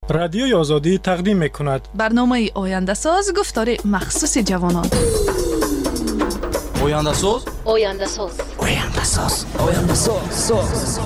رادیوی آزادی تقدیم می‌کند. برنامه آینده‌ساز گفتار مخصوص جوانان. آینده‌ساز آینده‌ساز آینده‌ساز آینده‌ساز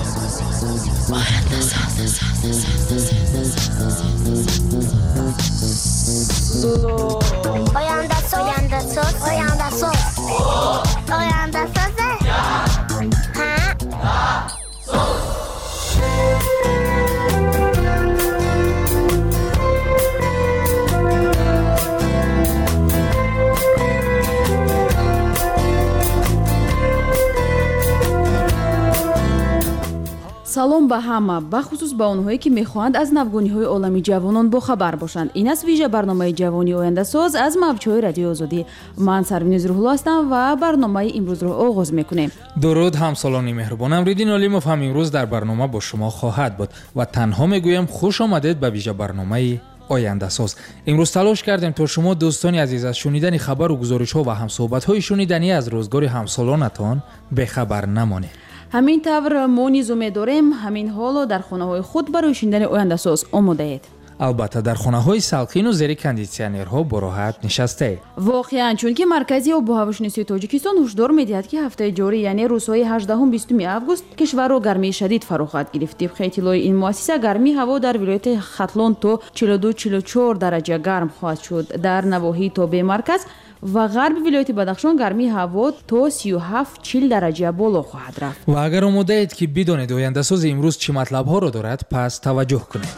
салом ба ҳама, бахусус ба онҳое ки мехоҳанд аз навгониҳои олами ҷавонон бохабар бошанд. Ин аст вижа барномаи ҷавони ояндасоз аз мавҷҳои радиои озодӣ. Ман Сарвинуз Рӯҳулло ҳастам ва барномаи имрӯзро оғоз мекунем. дуруд ҳамсолони меҳрубон, Амриддин Олимов ҳам имрӯз дар барнома бо шумо хоҳад буд ва танҳо мегӯям хуш омадед ба вижа барномаи ояндасоз. имрӯз талош кардем то шумо дӯстони азиз аз шунидани хабару гузоришҳо ва ҳамсӯҳбатҳои шуниданӣ аз рӯзгори ҳамсолонатон бехабар намонед. ҳамин тавр мо низу медорем ҳамин ҳоло дар хонаҳои худ барои шинидани ояндасоз омодаед. албатта дар хонаҳои салқину зери кондитсионерҳо бо роҳат нишастаед. воқеан чунки маркази обу ҳавошиносии тоҷикистон ҳушдор медиҳад ки ҳафтаи ҷорӣ яъне рӯзҳои 18-20 август кишварро гармии шадид фаро хоҳад гирифт. тибқи иттилои ин муассиса гармии ҳаво дар вилояти Хатлон то 42-44 дараҷа гарм хоҳад шуд. дар навоҳии тобе марказ ва ғарби вилояти Бадахшон гармии ҳаво то 37-40 дараҷа боло хоҳад рафт. ва агар омодаед ки бидонед ояндасози имрӯз чӣ матлабҳоро дорад, пас таваҷҷӯҳ кунед.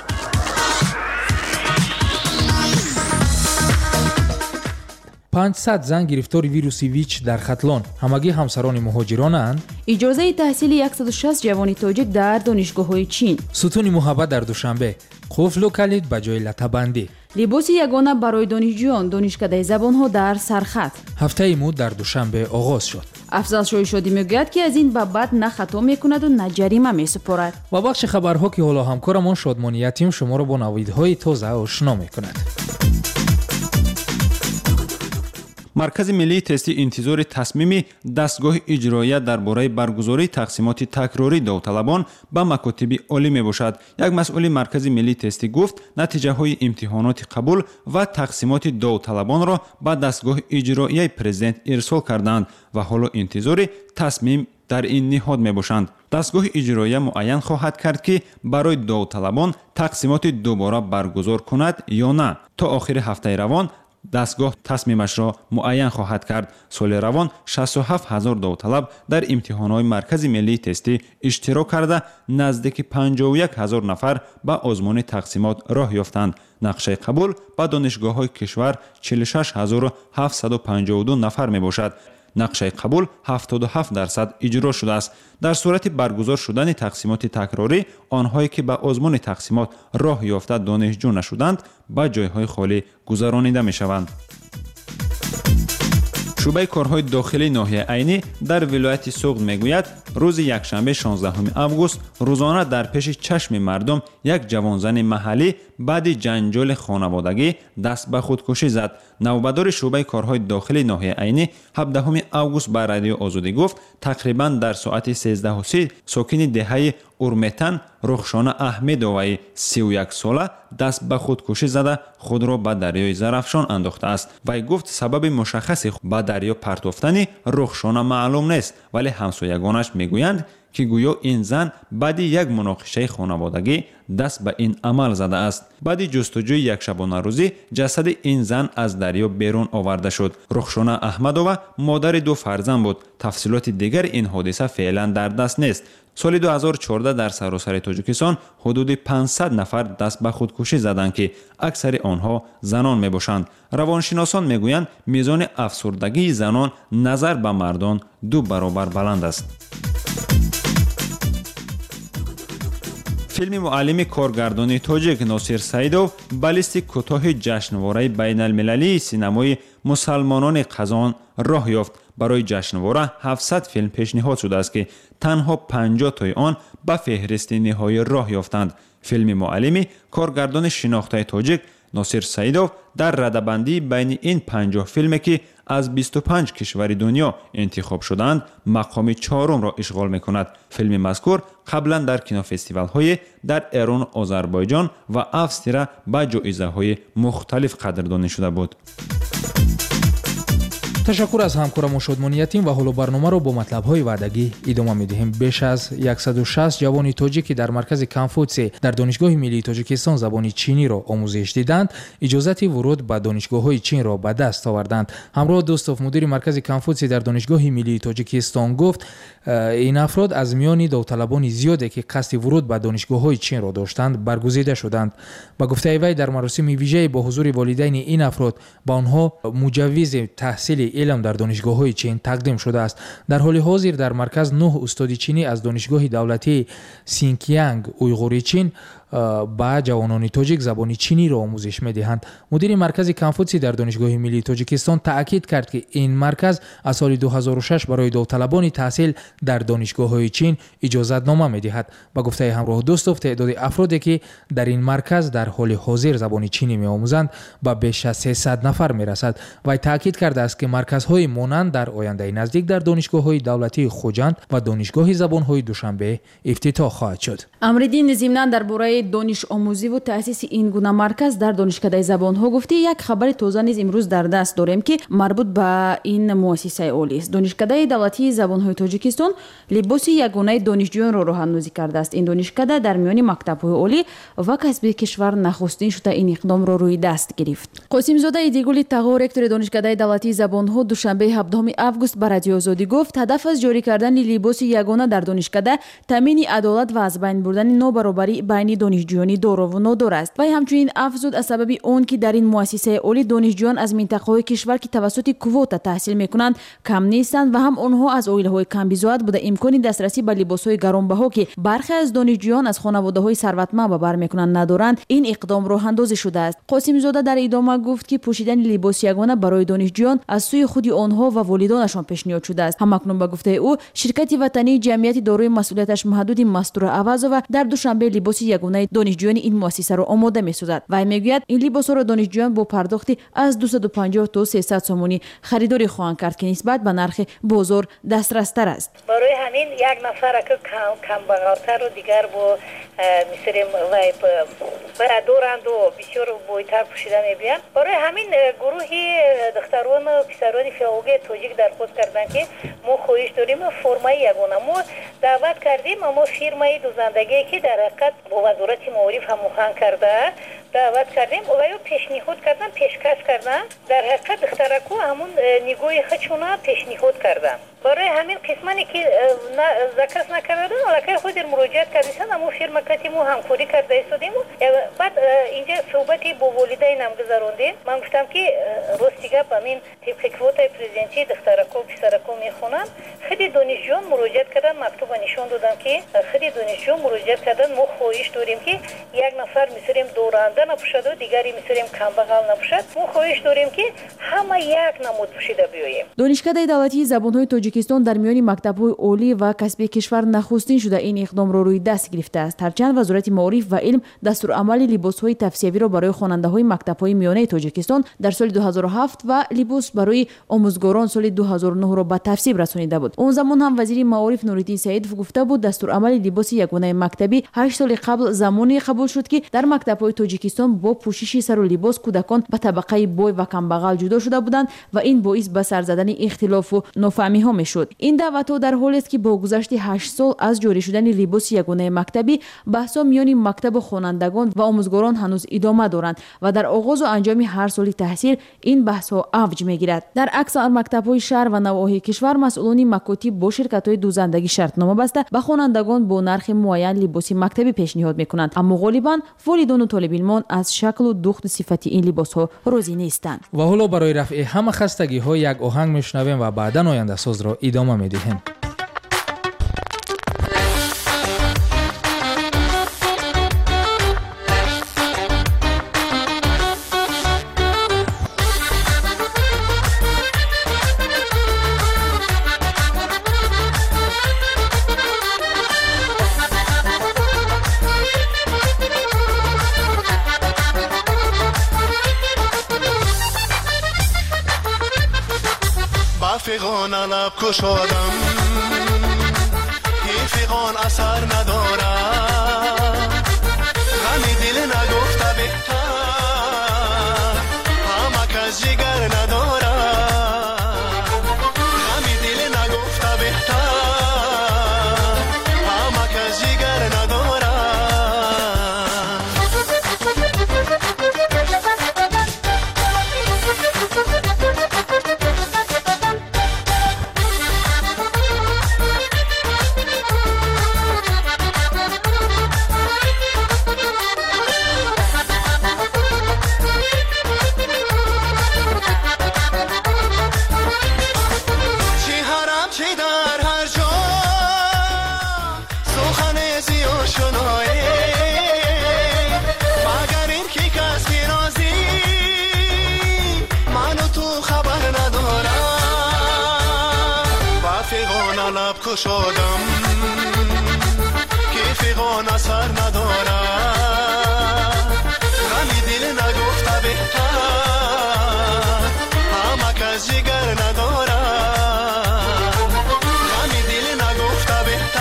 500 зан гирифтори вируси ВИЧ дар Хатлон, ҳамагӣ ҳамсарони муҳоҷиронанд. иҷозаи таҳсили 160 ҷавони тоҷик дар донишгоҳҳои Чин. сутуни муҳаббат дар Душанбе, қуфлу калид ба ҷои латабандӣ. либоси ягона барои донишҷӯён, донишкадаи забонҳо дар сархат. ҳафтаи муд дар Душанбе оғоз шуд. афзал шоҳишодӣ мегӯяд ки аз ин ба баъд на хато мекунаду на ҷарима месупорад. ва бахши хабарҳо ки ҳоло ҳамкорамон Шодмони Ятим шуморо бо навидҳои тоза ошно мекунад. маркази миллии тести интизори тасмими дастгоҳи иҷроия дар бораи баргузории тақсимоти такрории довталабон ба макотиби олӣ мебошад. як масъули маркази миллии тестӣ гуфт натиҷаҳои имтиҳоноти қабул ва тақсимоти довталабонро ба дастгоҳи иҷроияи президент ирсол карданд ва ҳоло интизори тасмим дар ин ниҳод мебошанд. дастгоҳи иҷроия муайян хоҳад кард ки барои довталабон тақсимоти дубора баргузор кунад ё на. то охири ҳафтаи равон дастгоҳ тасмимашро муайян хоҳад кард. соли равон 67 000 довталаб дар имтиҳонҳои маркази миллии тестӣ иштирок карда наздики 51 000 нафар ба озмуни тақсимот роҳ ёфтанд. нақшаи қабул ба донишгоҳҳои кишвар 46 752 нафар мебошад. нақшаи қабул 77% иҷро шудааст. дар сурати баргузор шудани тақсимоти такрорӣ, онҳое ки ба озмуни тақсимот роҳ ёфта донишҷӯ нашуданд, ба ҷойҳои холӣ гузаронида мешаванд. шӯъбаи корҳои дохилии ноҳияи Айнӣ дар вилояти Суғд мегӯяд, рӯзи якшанбе 16 август рӯзона дар пеши чашми мардум як ҷавонзани маҳаллӣ баъди ҷанҷоли хонаводагӣ даст ба худкушӣ зад. навбадори шӯъбаи корҳои дохилии ноҳияи Айнӣ 17 август ба радиои Озодӣ гуфт, тақрибан дар соати 13:30 сокини деҳаи Урметан Рухшона Аҳмедоваи 31 сола даст ба худкушӣ зада худро ба дарёи Зарафшон андохтааст. вай гуфт, сабаби мушаххаси ба дарё партофтани Рухшона маълум нест, вале ҳамсоягонаш мегӯянд ки гӯё ин зан баъди як муноқишаи хонаводагӣ даст ба ин амал задааст. баъди ҷустуҷӯи якшабонарӯзӣ ҷасади ин зан аз дарё берун оварда шуд. Рухшона Аҳмадова модари 2 фарзанд буд. тафсилоти дигари ин ҳодиса феълан дар даст нест. соли 2014 дар саросари Тоҷикистон ҳудуди 500 нафар даст ба худкушӣ заданд ки аксари онҳо занон мебошанд. равоншиносон мегӯянд, мизони афсурдагии занон назар ба мардон 2 баробар баланд аст. филми муаллими коргардони тоҷик Носир Саидов ба листи кӯтоҳи ҷашнвораи байналмилалии синамои мусалмонони Қазон роҳ ёфт. барои ҷашнвора 700 филм пешниҳод шудааст ки танҳо 50 тои он ба феҳристи ниҳоӣ роҳ ёфтанд. филми муаллими коргардони шинохтаи тоҷик ناصر سعیدов در رده‌بندی بین این 50 فیلمی که از 25 کشور دنیا انتخاب شدند مقام چهارم را اشغال می‌کند. فیلم مذکور قبلا در کینوفستیوال‌های در ایران، آذربایجان و افسرا با جایزه‌های مختلف قدردانی شده بود. تشکر از همکارم شادمانیتیم و حالا برنامه را با مطلب‌های وعدگی ادامه می‌دهیم. بیش از 160 جوان تاجیکی در مرکز کنفوتسی در دانشگاه ملی تاجیکستان زبان چینی را آموزش دیدند، اجازت ورود به دانشگاه‌های چین را به دست آوردند. همراه دوستوف مدیر مرکز کنفوتسی در دانشگاه ملی تاجیکستان گفت این افراد از میان داوطلبان زیادی که قصد ورود به دانشگاه‌های چین را داشتند برگزیده شدند. با گفته وی در مراسم ویژه با حضور والدین این افراد به آنها مجوز تحصیل علم در دانشگاه‌های چین تقدیم شده است. در حال حاضر در مرکز 9 استاد چینی از دانشگاه دولتی سینکیانگ اویغوری چین با جوانان تاجیک زبان چینی را آموزش می‌دهند. مدیر مرکز کنفوتسی در دانشگاه ملی تاجیکستان تاکید کرد که این مرکز از سال 2006 برای داوطلبان تحصیل در دانشگاه‌های چین اجازت نامه می‌دهد. با گفته همراه دوستوف تعداد افرادی که در این مرکز در حال حاضر زبان چینی می‌آموزند به بیش از 300 نفر می‌رسد. و تاکید کرده است که مرکزهای مانند در آینده نزدیک در دانشگاه‌های دولتی خوجند و دانشگاه زبان‌های دوشنبه افتتاح خواهد شد. امردین ضمناً درباره دانش آموزی و تأسیس این گونه مرکز در دانشکده زبان‌ها گفتی یک خبر تازه نیز امروز در دست داریم که مربوط به این مؤسسه عالی است. دانشکده دولتی زبان‌های تاجیکستان لباس یگانه دانشجویان را راه‌اندازی کرده است. این دانشکده در میان مکتب‌های عالی و کسب کشور نخستین شده این اقدام را روی دست گرفت. قاسم زاده ایدیگولی تاغو رکتور دانشکده دولتی زبان‌ها دوشنبه 17 آگوست به رادیو آزادی گفت هدف از جاری کردن لباس یگانه در دانشکده تامین عدالت و از بین بردن نابرابری بین دانشجویان دارا و نادار است. و همچنین افزود از سبب اون که در این مؤسسه عالی دانشجویان از منطقه‌های کشور که توسط کوتا تحصیل می‌کنند کم نیستند و هم آنها از عائله‌های کم بزاعت بوده امکان دسترسی به لباس‌های گرانبها که برخی از دانشجویان از خانواده‌های ثروتمند به بر می‌کنند ندارند این اقدام راه اندازی شده است. قاسم زاده در ادامه گفت که پوشیدن لباس یگانه برای دانشجویان از سوی خود آنها و والدانشان پیشنهاد شده است. همکنون به گفته او شرکت وطنی جمعیت دارای مسئولیتش محدود مستور عوض در دوشنبه لباس یگانه دانشجویان این مؤسسه را آماده می‌سازد. و میگوید این لباس‌ها را دانشجویان با پرداختی از 250 تا 300 سومونی خریداری خواهند کرد که نسبت به نرخ بازار دسترس‌تر است. برای همین یک نفر که کم بغل‌تر و دیگر با مثل وای دورند و بسیار بویتر پوشیده می‌بینند. برای همین گروهی دختران و پسران فیاوگی تاجیک درخواست کردند که ما خواهش داریم فرمای یگانه ما دعوت کردیم اما فیرمای دوزندگی که در حقیقت با وزارت معارف هماهنگ کرده دعوت کردیم و یا پیشنهاد کردن پیشکش کردن در حقیقت دخترکو همون نگاه خودشون پیشنهاد کردن. برای همین قسمانی که ذکر نکردن ولی خود مراجعت کردن اما فیرما کتی مو همکاری کرده استودیم. بعد اینجا صحبتی با والدینم گذروندیم. من گفتم که راستیگه همین طبق کوتای پرزیدنتی دخترکو پسرکو میخونن. خیلی دانشجویان مراجعت کردن مکتوب نشون دادن که خیلی دانشجو مراجعت کردن ما خواهش داریم که یک نفر مثلیم دورنده نپوشد و دیگری مثلیم کمبغل نپوشد. ما خواهش داریم که همه یک نمود پوشیده بیاییم. دانشکده دولتی زبان‌های تاجیکستان در میان مکتب‌های عالی و کسب کشور نخستین شده این اقدام را روی دست گرفته است. هرچند وزارت معارف و علم دستورالعمل لباس‌های تفسیری را برای خواننده‌های مکتب‌های میانه تاجیکستان در سال 2007 و لباس برای آموزگاران سال 2009 را به تصویب رسانیده بود. اون زمان هم وزیر معارف نورالدین سعیدov گفته بود دستورالعمل لباس یگانه مکتبی 8 سال قبل زمانی قبول شد که در مکتب‌های تاجیکستان با پوشش سر و لباس کودکان به طبقه بوی و کمبغل جدا شده بودند و این باعث به سر زدن اختلاف و نافهمی‌ها میشد. این دعوت‌ها در حالی است که با گذشت 8 سال از جاری شدن لباس یگانه مکتبی بحث‌ها میان مکتب خوانندگان و آموزگاران هنوز ادامه دارند و در آغاز و انجام هر سال تحصیل این بحث‌ها اوج می‌گیرد. در اکثر مکتب‌های شهر و نواحی کشور مسئولان مکاتب با شرکت‌های دوزندگی شرطنامه بسته به خوانندگان با نرخ معین لباس مکتبی پیشنهاد می‌کنند، اما غالباً والدان و طالب علمان از شکل و دوخت صفتی این لباس‌ها راضی نیستند. و حالا برای رفع همه خستگی‌ها یک آهنگ میشنویم و بعداً آینده ساز را ادامه می‌دهیم. فیغان لب کشادم این فیغان اثر ندارد غمی دل نگفته بهتر همه کس جگر ندارد غمی دل نگفته بهتر همه کس جگر ندارد لب کشادم که فیغان اثر ندارد غمی دل نگفته بهتر همه کس جگر ندارد غمی دل نگفته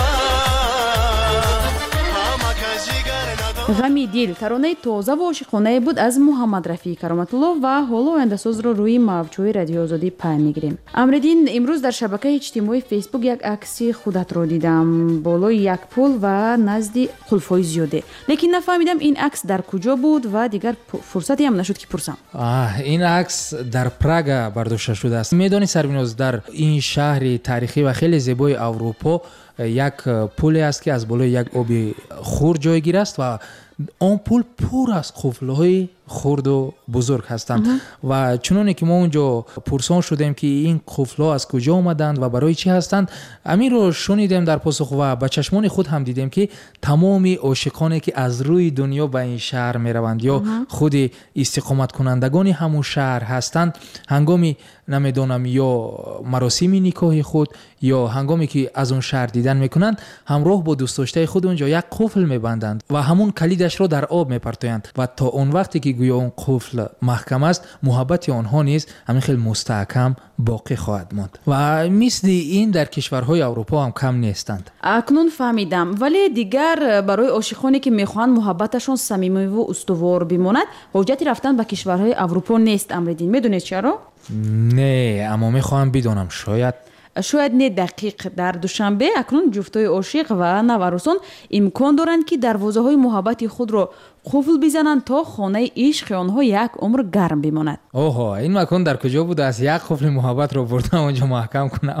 بهتر همه کس جگر ندارد. غمی دل таронаи тоза ва ошиқонае буд аз муҳаммад рафии кароматулло ва ҳоло ояндасозро рӯи мавҷҳои радиои озодӣ пай мегирем. Амриддин, имрӯз дар шабакаи иҷтимоии фейсбук як акси худатро дидам болои як пул ва назди қулфҳои зиёде, лекин нафаҳмидам ин акс дар куҷо буд ва дигар фурсатиам нашуд ки пурсам. ин акс дар Прага бардошта шудааст. Медонӣ Сарвиноз, дар ин шаҳри таърихӣ ва хеле зебои Аврупо як пуле аст ки аз болои як оби хурд ҷойгир аст ва он пул пур аз қуфлҳои хурду бузург ҳастанд ва чуноне ки мо унҷо пурсон шудем ки ин қуфлҳо аз куҷо омаданд ва барои чӣ ҳастанд, аминро шунидем дар посух ва ба чашмони худ ҳам дидем ки тамоми ошиқоне ки аз рӯи дунё ба ин шаҳр мераванд ё худи истиқоматкунандагони ҳамун шаҳр ҳастанд, ҳангоми намедонам ё маросими никоҳи худ ё ҳангоме ки аз он шаҳр дидан мекунанд, ҳамроҳ бо дӯстдоштаи худ унҷо як қуфл мебанданд ва ҳамун калидашро дар об мепартоянд ва то он вақте ки гӯё он қуфл маҳкам аст, муҳаббати онҳо низ ҳамин хел мустаҳкам боқӣ хоҳад монд ва мисли ин дар кишварҳои Аврупо ҳам кам нестанд. Акнун фаҳмидам, вале дигар барои ошиқоне ки мехоҳанд муҳаббаташон самимиву устувор бимонад, ҳоҷати рафтан ба кишварҳои Аврупо нест. Амриддин, медонед чаро? Не, аммо мехоҳам бидонам, шояд не дақиқ. Дар душанбе акнун ҷуфтҳои ошиқ ва наварусон имкон доранд ки дарвозаҳои муҳаббати худро қуфл бизананд то хонаи ишқи онҳо як умр гарм бимонад. Оҳо, ин макон дар куҷо будааст? Як қуфли муҳаббатро бурдам онҷо маҳкам кунам.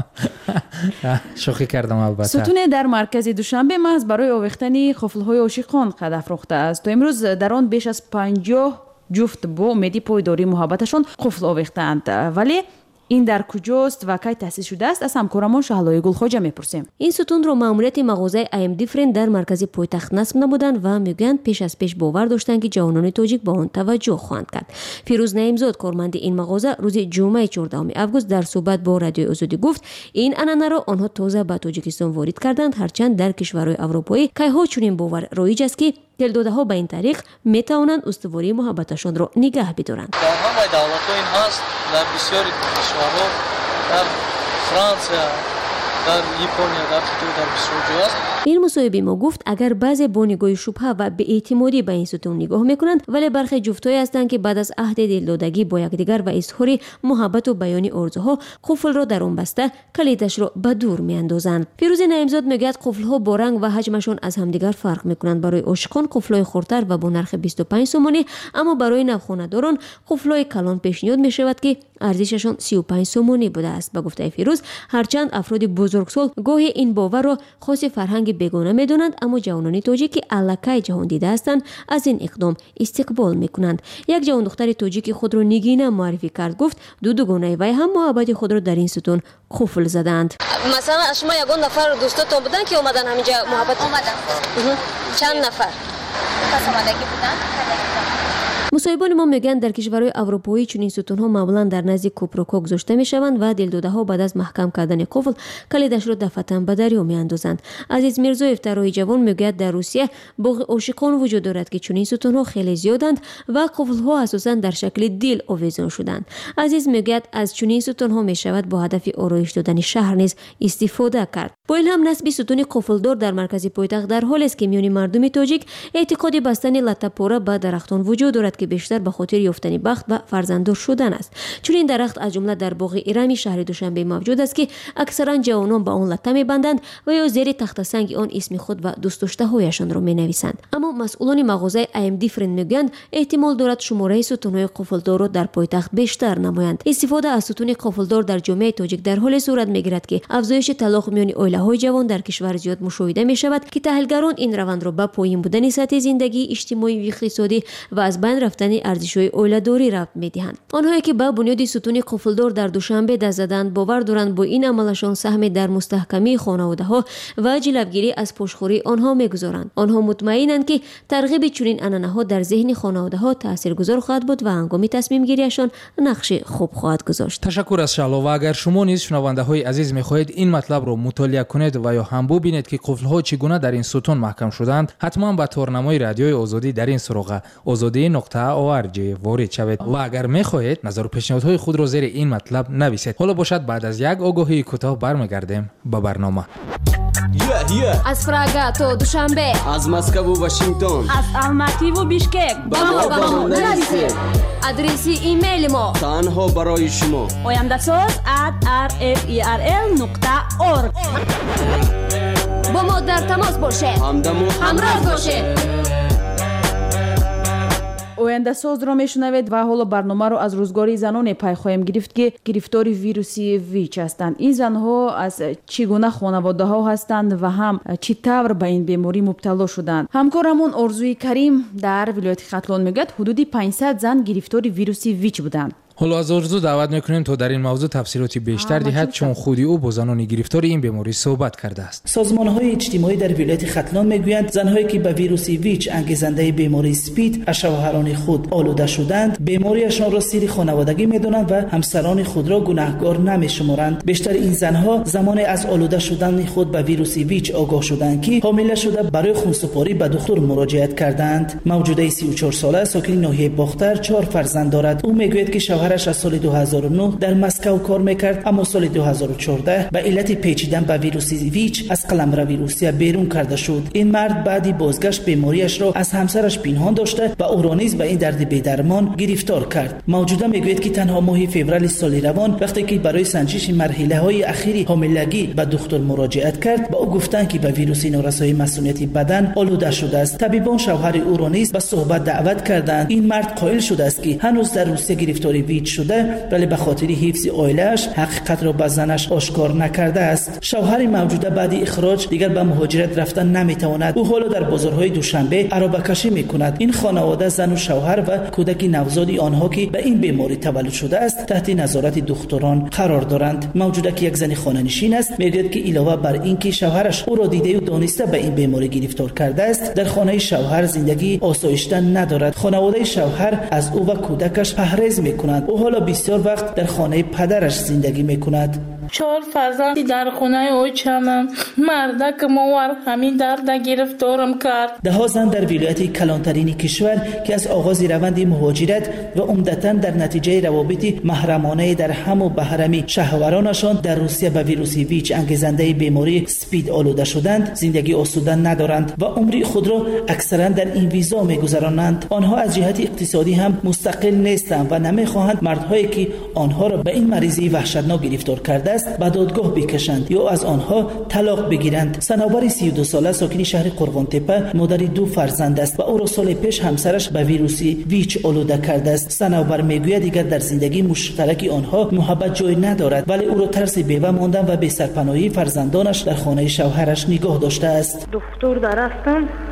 шӯхӣ кардам албатта. сутуне дар маркази душанбе маҳз барои овехтани қуфлҳои ошиқон қад афрохтааст. То имрӯз дар он беш аз 50 ҷуфт бо умеди пойдории муҳаббаташон қуфл овехтаанд. Вале ин дар куҷост ва кай таъсис шудааст? Аз ҳамкорамон Шаҳлои Гулхоҷа мепурсем. ин сутунро маъмурияти мағозаи IM Different дар маркази пойтахт насб намуданд ва мегӯянд пеш аз пеш бовар доштанд ки ҷавонони тоҷик ба он таваҷҷӯҳ хоҳанд кард. Фирӯз Наимзод, корманди ин мағоза, рӯзи ҷумъаи 14 август дар суҳбат бо Радиои Озодӣ гуфт, ин анъанаро онҳо тоза ба Тоҷикистон ворид карданд, ҳарчанд дар кишварҳои аврупоӣ кайҳо чунин бовар роиҷ аст ки телдодаҳо ба ин тариқ метавонанд устувории муҳаббаташонро нигаҳ бидоранд. дар ҳамаи давлатҳо ин ҳаст, дар бисёри кишварҳо, дар Франсия, дар Япония, дар Хитой, дар бисёр ҷой аст. ин мусоҳиби мо гуфт, агар баъзе бо нигоҳи шубҳа ва беэътимодӣ ба ин сутун нигоҳ мекунанд, вале бархе ҷуфтҳое ҳастанд ки баъд аз аҳди дилдодагӣ бо якдигар ва изҳори муҳаббату баёни орзуҳо қуфлро дар он баста калидашро ба дур меандозанд. Фирӯзи Наимзод мегӯяд, қуфлҳо бо ранг ва ҳаҷмашон аз ҳамдигар фарқ мекунанд. Барои ошиқон қуфлҳои хурдтар ва бо нархи 25 сомонӣ, аммо барои навхонадорон қуфлҳои калон пешниҳод мешавад ки арзишашон 35 сомонӣ будааст. Ба гуфтаи Фирӯз, ҳарчанд афроди бузургсол гоҳе ин боварро хоси фарҳанги бегона медонанд, аммо ҷавонони тоҷик ки аллакай ҷаҳондида ҳастанд, аз ин иқдом истиқбол мекунанд. Як ҷавондухтари тоҷики худро Нигина муаррифӣ кард, гуфт ду дугонаи вай ҳам муҳаббати худро дар ин сутун қуфл заданд. Масалан, шумо ягон нафар дӯстотон буданд ки омадан ҳаминҷа муҳаббат? Омадан. Чанд нафар? Пас омадагӣ буданд? مصاحبان ما میگن در کشورهای اروپایی چنین ستونها معمولا در نزد کوپروکو گذاشته میشوند و دلداده‌ها بعد از محکم کردن قفل کلیدش را دفعتاً به دریا میاندازند. عزیز میرزویف طراح جوان میگوید در روسیه بوق عاشقان وجود دارد که چنین ستونها خیلی زیادند و قفل‌ها اساساً در شکل دیل آویزان شدند. عزیز میگوید از چنین ستونها میشود با هدف آرایش دادن شهر نیز استفاده کرد. با این هم نصب ستون قفلدار در مرکز پایتخت در حالی است که میان مردم تاجیک اعتقاد بستن لطه‌پاره به درختان وجود دارد که بیشتر به خاطر یافتن بخت و فرزنددار شدن است. چون این درخت از جمله در باغ ایرانی شهر دوشنبه موجود است که اکثرا جوانان به آن لطه میبندند و یا زیر تخت سنگ آن اسم خود و دوست داشته هایشان را مینویسند. اما مسئولان مغازه AMD فرند میگویند احتمال دارد شماره ستون‌های قفلدار را در پایتخت بیشتر نمایند. استفاده از ستون قفلدار در جامعه تاجیک در حال صورت میگیرد که افزایش طلاق میان عائله‌های جوان در کشور زیاد مشاهده میشود که تحلیلگران این روند را به پایین بودن سطح زندگی اجتماعی و اقتصادی و از بین رفتن ارزش‌های عائله‌داری ربط می‌دهند. آنهایی که با بنیاد ستون قفلدار در دوشنبه دست زدند باور دارند با این عملشان سهم در مستحکمی خانواده‌ها و جلوگیری از پشتخوری آنها می‌گذارند. آنها مطمئنند که ترغیب چنین عنعنه‌ها در ذهن خانواده‌ها تاثیرگذار خواهد بود و هنگام تصمیم گیریشان نقش خوب خواهد گذاشت. تشکر از شعلا. و اگر شما نیز شنونده‌های عزیز می‌خواهید این مطلب را مطالعه کنید و یا هم ببینید که قفل‌ها چگونه در این ستون محکم شدند، حتما به تورنمای رادیوی آزادی در این سراغ azadi.org وارد شوید و اگر می‌خواهید نظر و پیشنهادهای خود را زیر این مطلب نویسید. حالا باشد بعد از یک آگاهی کوتاه برمیگردیم به برنامه. از پراگا تا دوشنبه، از مسکو و واشنگتن، از الماتی و بیشکک با ما نویسید. آدرس ایمیل ما تنها برای شما oyandasaz@rferl.org. با ما در تماس باشید، همراه باشید. ояндасоз ро мешунавед ва ҳоло барномаро аз рӯзгори заноне пай хоҳем гирифт ки гирифтори вируси ВИЧ ҳастанд. ин занҳо аз чӣ гуна хонаводаҳо ҳастанд ва ҳам чӣ тавр ба ин беморӣ мубтало шуданд. ҳамкорамон орзуи карим дар вилояти хатлон мегӯяд ҳудуди 500 зан гирифтори вируси ВИЧ буданд. حالا از آرزو دعوت میکنیم تا در این موضوع تفصیلاتی بیشتر دهد چون خودی او با زنان گرفتار این بیماری صحبت کرده است. سازمان‌های اجتماعی در ولایت ختلان میگویند زنهایی که به ویروس ویچ انگیزنده بیماری اسپید از شوهران خود آلوده شدند بیماریشان را سیر خانوادگی میدانند و همسران خود را گناهکار نمیشمارند. بیشتر این زنها زمان از آلوده شدن خود به ویروس ویچ آگاه شدند که حامله شده برای خونسپاری به دکتر مراجعت کردند. موجوده 34 ساله ساکن ناحیه باختر 4 فرزند دارد. او میگوید که شوهرش از سال 2009 در مسکو کار میکرد اما سال 2014 به علت پیچیدن به ویروس ویچ از قلمرو روسیه بیرون کرده شد. این مرد بعدی بازگشت بیماریش را از همسرش پنهان داشته و او را نیز به این درد بی‌درمان گرفتار کرد. موجوده میگوید که تنها ماه فوریه سال روان وقتی که برای سنجش مرحله‌های اخیری حاملگی به دکتر مراجعت کرد با او گفتند که به ویروس نارسایی مسئولیت بدن آلوده شده است. طبیبان شوهر او را نیز به صحبت دعوت کردند. این مرد قائل شده است که هنوز در روسیه گرفتاری ویچ شده ولی به خاطر حفظ عائله‌اش حقیقت را به زنش آشکار نکرده است. شوهر موجوده بعد اخراج دیگر به مهاجرت رفتن نمیتواند. او حالا در بازارهای دوشنبه عربکشی میکند. این خانواده زن و شوهر و کودک نوزاد آنها که به این بیماری تولد شده است تحت نظارت دکتران قرار دارند. موجوده که یک زن خانه‌نشین است میگوید که علاوه بر اینکه شوهرش او را دیده و دانسته به این بیماری گرفتار کرده است در خانه شوهر زندگی آسایشته ندارد. خانواده شوهر از او و کودکش پرهیز میکنند. او حالا بسیار وقت در خانه پدرش زندگی میکند. 4 فرزندی در خانه اوچمم مردک موار همین درد گرفتارم کرد. 10 زن در ولایت کلانترین کشور که از آغاز روند مهاجرت و عمدتاً در نتیجه روابط محرمانه در هم و بهرمی شهوارانشان در روسیه به ویروس ویچ انگیزنده بیماری اسپید آلوده شدند زندگی آسوده ندارند و عمری خود را اکثرا در این ویزا میگذرانند. آنها از جهت اقتصادی هم مستقل نیستند و نمیخواهند مردهایی که آنها را به این مریضی وحشتناک گرفتار کرده است به دادگاه بکشند یا از آنها طلاق بگیرند. صنوبر 32 ساله ساکن شهر قربان تپه مادر 2 فرزند است و او را سال پیش همسرش به ویروس ویچ آلوده کرده است. صنوبر میگوید دیگر در زندگی مشترک آنها محبت جای ندارد ولی او را ترس بیوه ماندن و بی سرپناهی فرزندانش در خانه شوهرش نگاه داشته است. دکتر درستم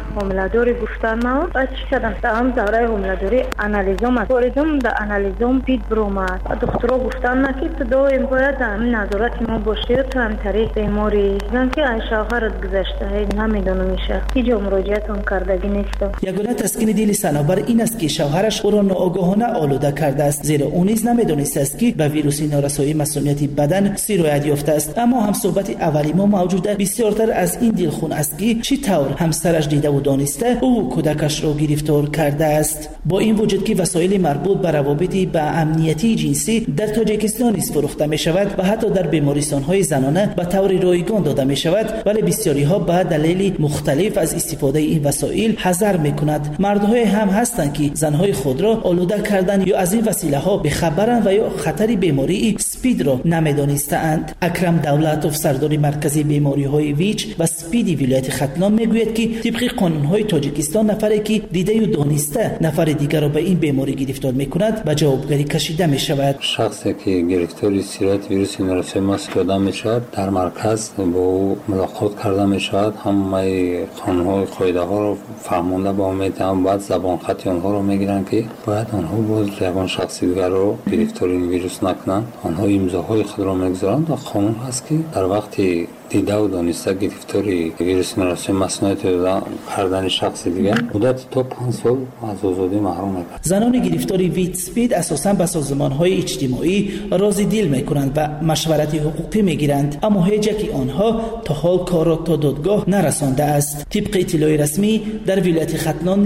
حامله‌داری گفتن ما بعد چی کردم تمام دوره حامله‌داری آنالیزم کردم در آنالیزم پید برومد دکترها گفتن نه که تو دائم باید همین نظارت ما باشی تو هم طریق بیماری زن که شوهرت گذشته نمیدونم میشه هیچ مراجعت هم کردگی نیستم. یگانه تسکین دل صنوبر این است که شوهرش او را ناآگاهانه آلوده کرده است زیرا او نیز نمیدونسته است که به ویروس نارسایی مسمومیت بدن سرایت یافته است. اما هم صحبت اولی ما موجوده بسیارتر از این دلخون است که چی طور همسرش دیده و دانسته او کودکش را گرفتار کرده است. با این وجود که وسایل مربوط به روابط به امنیتی جنسی در تاجیکستان نیز فروخته می شود و حتی در بیمارستان‌های زنانه به طور رایگان داده می شود، ولی بسیاری ها به دلایل مختلف از استفاده این وسایل حذر می کند. مردهای هم هستند که زنهای خود را آلوده کردن یا از این وسیله ها بخبرند و یا خطر بیماری اسپید را نمیدانستند. اکرم دولتوف سردار مرکزی بیماری های ویچ و اسپید ولایت ختلان میگوید که طبق قانون های تاجیکستان نفری که دیده و دانسته نفر دیگر را به این بیماری گرفتار میکند به جوابگری کشیده می شود. شخصی که گرفتاری سرایت ویروس نارسایی مسمومیت می شود در مرکز با او ملاقات کرده می شود. همه قانون های قاعده ها را فهمانده با امید هم بعد زبان خطی آنها را میگیرند که باید آنها باز یگان شخصی دیگر را گرفتار این ویروس نکنند. آنها امضاهای خود را میگذارند و قانون هست که در وقتی دیده و دانسته گرفتاری ویروس نارسایی مسمومیت کردن شخص دیگر مدت تا 5 سال از آزادی محروم می‌کنند. زنان گرفتاری ویت اسپید اساساً به سازمان‌های اجتماعی راضی دل می‌کنند و مشورت حقوقی می‌گیرند، اما هیچ یک آنها تا حال کار را تا دادگاه نرسانده است. طبق اطلاع رسمی در ولایت ختلان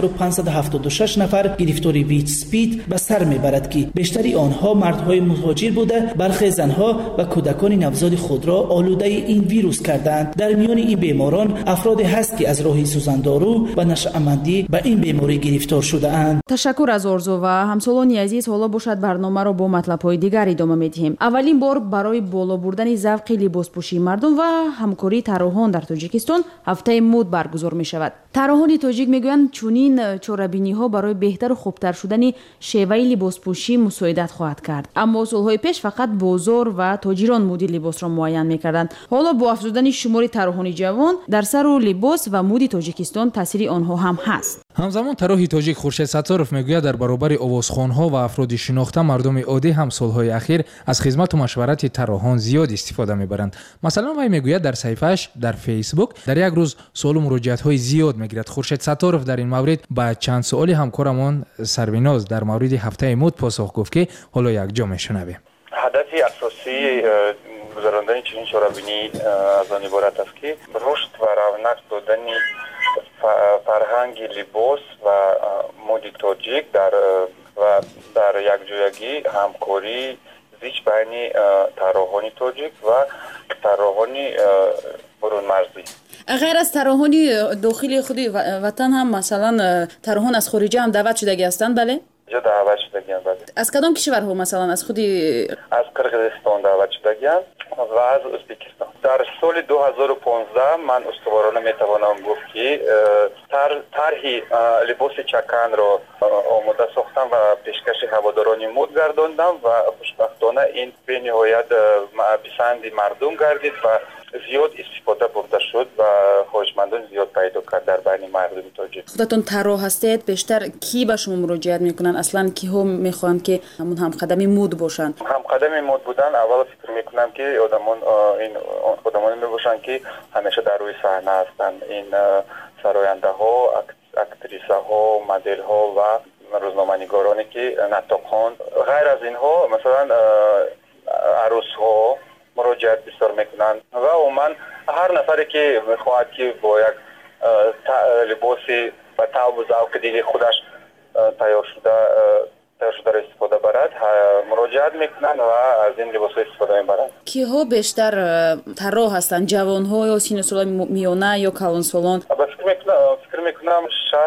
1576 نفر گرفتاری ویت اسپید به سر می‌برد که بیشتری آنها مردهای مهاجر بوده، برخی زنها و کودکان نوزاد خود را آلوده این ویروس کردند. در میان این بیماران افرادی هست که از راه سوزاندارو و نشأمندی به این بیماری گرفتار شده اند. تشکر از آرزو و همسالانی عزیز. حالا باشد برنامه را با مطلب‌های دیگر ادامه می‌دهیم. اولین بار برای بالا بردن ذوق لباسپوشی مردم و همکاری طراحان در تاجیکستان هفته مد برگزار می‌شود. طراحان تاجیک میگویند چنین چاره‌بینی‌ها برای بهتر و خوبتر شدن شیوه لباسپوشی مساعدت خواهد کرد. اما سال‌های پیش فقط بازار و تاجران مد لباس را معین می‌کردند. حالا با افزودن شمار طراحان جوان در سر و لباس و مد تاجیکستان تاثیر آنها هم هست. همزمان طراح تاجیک خورشید ستارов میگوید در برابر آوازخوان‌ها و افراد شناخته مردم عادی هم سال‌های اخیر از خدمت و مشورت طراحان زیاد استفاده می‌برند. مثلا وی میگوید در صفحه‌اش در فیسبوک در یک روز سوال و مراجعت‌های زیاد می‌گیرد. خورشید ستارов در این مورد با چند سوالی همکارمان سرویناز در مورد هفته مد پاسخ گفت که حالا یک جا میشنویم. هدف اساسی گذراندن چنین چاره‌بینی از آن عبارت است که رشد و رونق دادن فرهنگ لباس و مد تاجیک در یکجایگی همکاری زیچ بین طراحان تاجیک و طراحان برون مرزی. غیر از طراحان داخلی خود وطن هم مثلا طراحان از خارج هم دعوت شدگی هستند؟ بله؟ دعوت شدگی هستند. از کدام کشورها مثلا از خود از قرقیزستان دعوت شدگی و از ازبکستان. در سال 2015 من استوارانه میتوانم گفت که طرح لباس چکن را آماده ساختم و پیشکش هواداران مد گرداندم و خوشبختانه این به نهایت پسند مردم گردید و زیاد استفاده برده شد و خواهشمندان زیاد پیدا کرد در بین مردم تاجیک. خودتون طراح هستید، بیشتر کی به شما مراجعت میکنن؟ اصلا کی ها میخوان که همون همقدم مد باشن؟ همقدم مد بودن اول فکر میکنم که آدمان میباشن که همیشه در روی صحنه هستن. این سراینده ها، اکتریسه ها، مدل ها و روزنامه‌نگارانی که نطاقان. غیر از اینها مثلا عروس ها مراجعت بسیار میکنن و عموما هر نفری که میخواهد که با یک لباسی و طعم و ذوق دیگه خودش تیار شده را استفاده برد مراجعت میکنن و از این لباس استفاده میبرند. کیها بیشتر طراح هستند؟ جوان ها یا سین سال میانه یا کلان سالان؟ فکر میکنم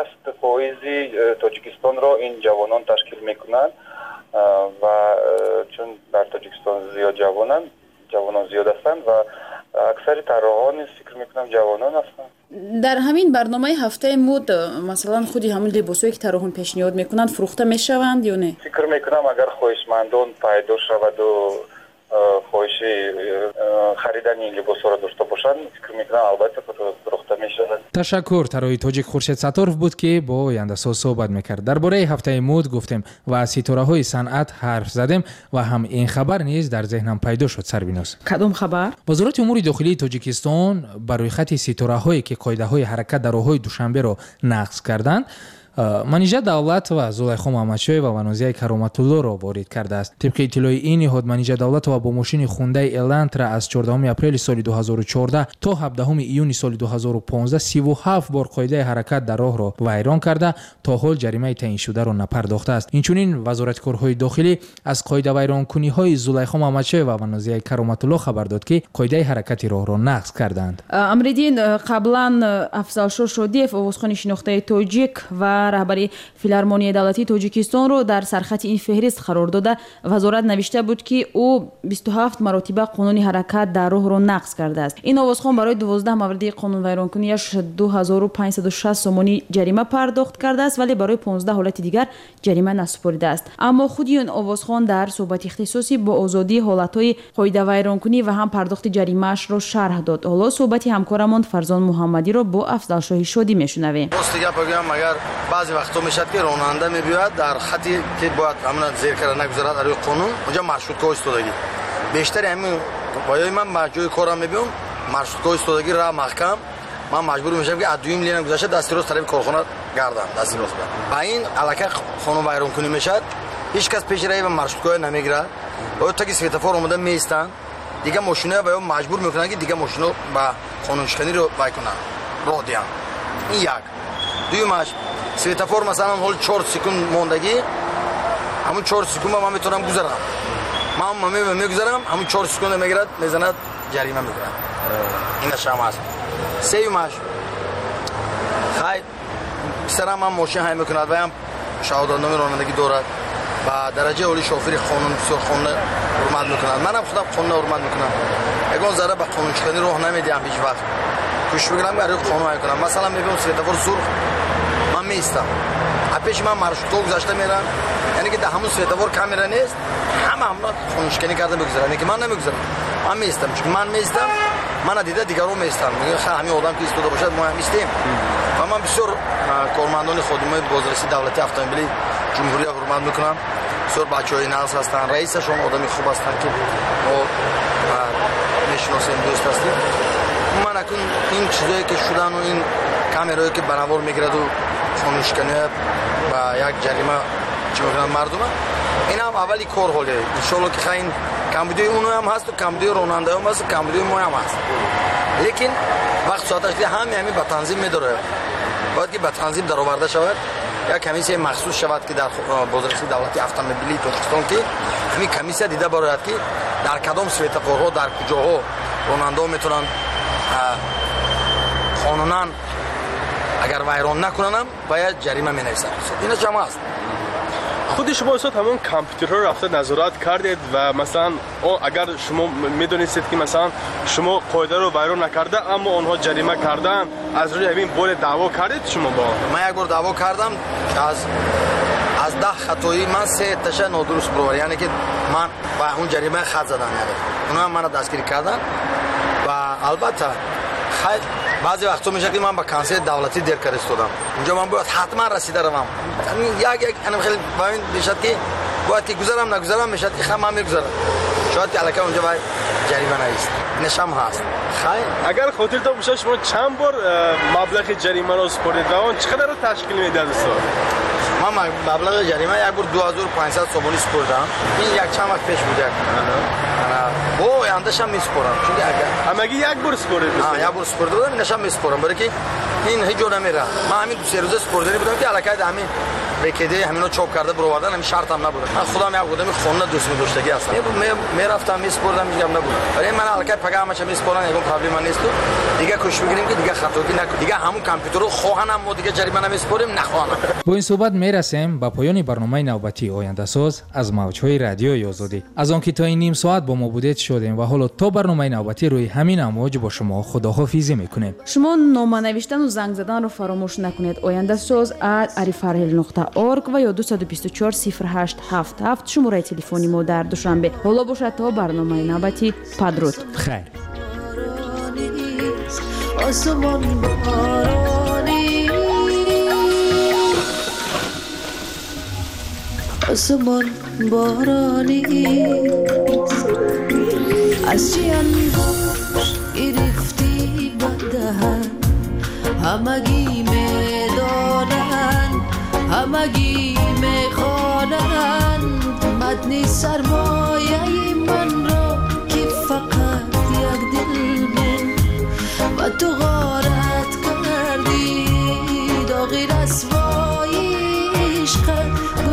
60% تاجیکستان را این جوانان تشکیل میکنند و چون در تاجیکستان زیاد جوانان زیاد هستند و اکثر طراحان فکر میکنم جوانان هستند. در همین برنامه هفته مد مثلا خودی همون لباسایی که طراحان پیشنهاد میکنند فروخته میشوند یا نه؟ فکر میکنم اگر خواهشمندان پیدا شود و خواهش خریدن این لباس را داشته باشند فکر میکنم البته فروخته میشود. تشکر. طراح تاجیک خورشید ستارов بود که با آینده‌ساز صحبت میکرد. درباره هفته مد گفتیم و از ستاره‌های صنعت حرف زدیم و هم این خبر نیز در ذهنم پیدا شد. سربیناس کدام خبر؟ وزارت امور داخلی تاجیکستان برای خط ستاره‌هایی که قاعده‌های حرکت در راه‌های دوشنبه را نقض کردند منیژه دولت و زلیخا محمدشایeva و نازیه کرامت‌الله را وارد کرده است. طبق اطلاع این نهاد منیژه دولت و با ماشین خونده الانترا از 14 اپریل سال 2014 تا 17 ایون سال 2015 37 بار قاعده حرکت در راه را ویران کرده تا حال جریمه تعیین شده را نپرداخته است. اینچنین وزارت کارهای داخلی از قاعده ویرانکنی‌های زلیخا محمدشایeva و نازیه کرامت‌الله خبر داد که قاعده حرکت راه را نقض کردند. امریدین قبلا افضل شودیف اوسخانی شناخته تاجیک و رهبری فیلارمونی دولتی تاجیکستان رو در سرخط این فهرست قرار داده. وزارت نوشته بود که او 27 مرتبه قانون حرکت در راه رو نقض کرده است. این آوازخوان برای 12 مورد قانون ویرانکنیش 2560 سومانی جریمه پرداخت کرده است ولی برای 15 حالت دیگر جریمه نسپرده است. اما خود این آوازخوان در صحبت اختصاصی با آزادی حالت‌های قاعده ویرانکنی و هم پرداخت جریمه‌اش را شرح داد. حالا صحبت همکارمان فرزان محمدی را با افضل شاهی شادی میشنویم. بعضی وقتا میشد که راننده میبیاد در خطی که باید همون زیر کرده نگذارد روی قانون اونجا مارشروتکا ایستادگی بیشتر همین وایای من جای کارم میبینم مارشروتکا ایستادگی راه محکم من مجبور میشم که ادویم لینه گذاشته دستی راست طرف کارخانه گردم دستی راست با این علاقه خانم ویران کنی میشد هیچ کس پیش روی مارشروتکا نمیگیره و تا که سویتافور اومده میستن دیگه ماشینا باید مجبور میکنن که دیگه ماشینو با قانون شکنی رو بکنن راه دیان این یک دویمش سویتافور مثلا حال 4 سکند موندگی همون 4 سکند من میتونم گذرم من میگذرم همون 4 سکند میگیرد میزند جریمه میگیرد این شام است سومش خیر سرم من ماشین های میکند و هم شهادتنامه رانندگی دارد و درجه اولی شوفری قانون بسیار قانون حرمت میکند منم خودم قانون حرمت میکنم اگه ذره به قانون شکنی راه نمیدیم هیچ وقت کوشش میکنم برای قانون میکنم مثلا میبینم سویتافور سرخ من میستم پیش من مارشروتکا گذاشته میرم یعنی که در همون سویتافور کامera نیست همه خونشکنی کرده بگذارن یعنی که من نمیگذارم من میستم چون من میستم من دیده دیگران میستم میگه همین آدم که ایستاده باشد ما هم میستیم و من بسیار کارمندان خدمات بازرسی دولتی اتومبیلی جمهوری حرمت میکنم بسیار بچهای ناز هستن رئیسشون آدمی خوب هستن که ما میشناسیم دوست هستیم من اکنون این چیزایی که شدن و این کامرایی که بنوار میگیرد و خونشکنی و یک جریمه چی میگن مردم این هم اولی کار حاله انشالله که خیلی کمبودی اونو هم هست و کمبودی راننده هم هست و کمبودی ما هم هست لیکن وقت ساعتش دیگه همه به تنظیم میداره باید که به تنظیم در آورده شود یا کمیسیه مخصوص شود که در بازرسی دولتی اتومبیلی تاجیکستان که همین کمیسیه دیده باید که در کدام سویتافورها در کجاها راننده ها میتونن قانونا اگر ویران نکننم باید جریمه مینویسن اینا چه هست خود شما استاد همون کامپیوتر رو رفته نظارت کردید و مثلا اگر شما میدونید که مثلا شما قاعده رو ویران نکرده اما اونها جریمه کردن از روی همین بار دعوا کردید شما با من یک بار دعوا کردم از 10 خطایی من 3 تاش نادرست برآورد یعنی که من با اون جریمه خط زدم یعنی اونها منو دستگیر کردن و البته خیر بعضی وقتا میشه که من با کانسل دولتی دیر فرستادم اونجا من باید حتما رسیده روم یک انا خیلی با این میشد که باید که گذرم نگذرم میشد که خب من میگذرم شاید که الکی اونجا باید جریمه نیست نشم هست خیر اگر خاطرتون باشه شما چند بار مبلغ جریمه رو سپردید و اون چقدر رو تشکیل میده استاد من مبلغ جریمه یک بار 2500 سومانی سپردم این یک چند وقت پیش بود با آیندهش هم میسپرم چون اگر همگی یک بار سپردید یک بار سپردم نشم میسپرم برای که این هیچ جور نمیره من همین 2-3 روزه سپردنی بودم که الکی همین بکیده همینا چاپ کرده برآوردن همین شرط هم نبود من خودم یک آدم خونه دوست می‌داشتگی هستم میرفتم میسپردم میگم نبود ولی من الکی پیغامش میسپردم یکم پرابلم نیست دیگه کوشش می‌کنیم که دیگه خطا نکنیم دیگه همون کامپیوتر رو خواهنم ما دیگه جریمه نمیسپریم نخواهنم با این صحبت میرسیم به پایان برنامه نوبتی آینده ساز از موجهای رادیوی آزادی. از آنکه تا این نیم ساعت با ما بودید شدیم و حالا تا برنامه نوبتی روی همین امواج با شما خداحافظی میکنیم. شما نامه نوشتن و زنگ زدن رو فراموش نکنید. آینده ساز @arifarhel.org و یا 224 0877 شماره تلفنی ما در دوشنبه. حالا باشد تا برنامه نوبتی. پدرود. خیر. آسمان بارانیست از چی انگوش گرفتی بدهن همگی میدانن همگی میخوانن متن سرمایه من را که فقط یک دل من و تو غارت کردی داغی رسوایی عشقت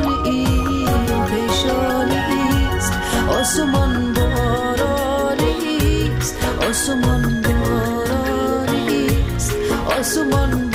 آسمان بارانیست آسمان بارانیست آسمان